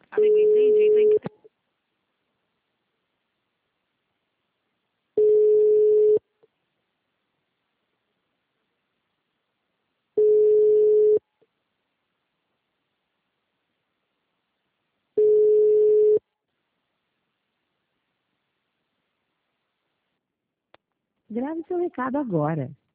Amigo, entendi. Tem que ter. Grave seu recado agora.